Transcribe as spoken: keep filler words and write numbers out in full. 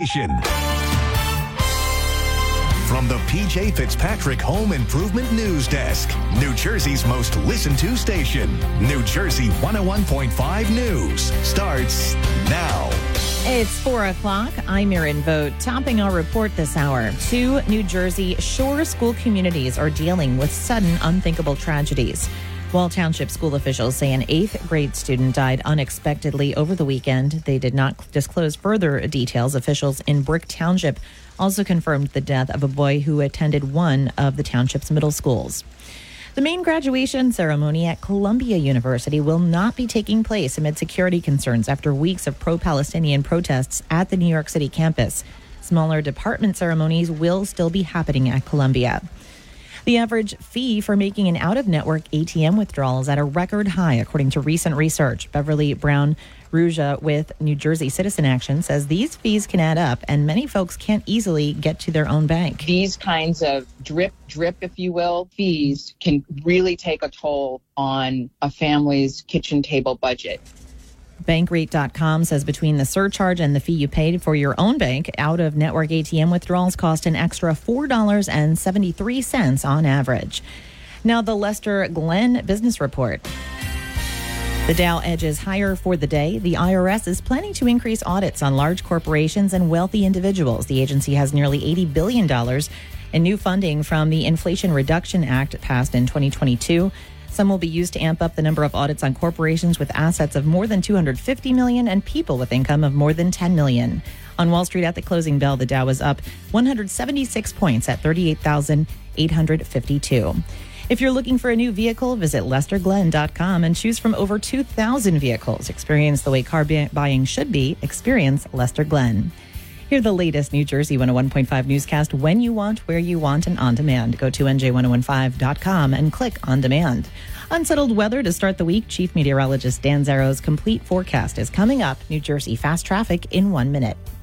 station. From the P J Fitzpatrick Home Improvement News Desk, New Jersey's most listened to station, New Jersey one oh one point five News starts now. It's four o'clock. I'm Erin Vogt. Topping our report this hour, two New Jersey shore school communities are dealing with sudden unthinkable tragedies. Wall Township school officials say an eighth grade student died unexpectedly over the weekend. They did not disclose further details. Officials in Brick Township also confirmed the death of a boy who attended one of the township's middle schools. The main graduation ceremony at Columbia University will not be taking place amid security concerns after weeks of pro-Palestinian protests at the New York City campus. Smaller department ceremonies will still be happening at Columbia. The average fee for making an out-of-network A T M withdrawal is at a record high, according to recent research. Beverly Brown Ruja with New Jersey Citizen Action says these fees can add up, and many folks can't easily get to their own bank. These kinds of drip, drip, if you will, fees can really take a toll on a family's kitchen table budget. Bankrate dot com says between the surcharge and the fee you paid for your own bank, out-of-network A T M withdrawals cost an extra four dollars and seventy-three cents on average. Now the Lester Glenn Business Report. The Dow edges higher for the day. The I R S is planning to increase audits on large corporations and wealthy individuals. The agency has nearly eighty billion dollars in new funding from the Inflation Reduction Act passed in twenty twenty-two. Some will be used to amp up the number of audits on corporations with assets of more than two hundred fifty million dollars and people with income of more than ten million dollars. On Wall Street at the closing bell, the Dow was up one hundred seventy-six points at thirty-eight thousand eight hundred fifty-two. If you're looking for a new vehicle, visit Lester Glenn dot com and choose from over two thousand vehicles. Experience the way car buying should be. Experience Lester Glenn. Hear the latest New Jersey one oh one point five newscast when you want, where you want, and on demand. Go to N J ten fifteen dot com and click on demand. Unsettled weather to start the week. Chief Meteorologist Dan Zarrow's complete forecast is coming up. New Jersey fast traffic in one minute.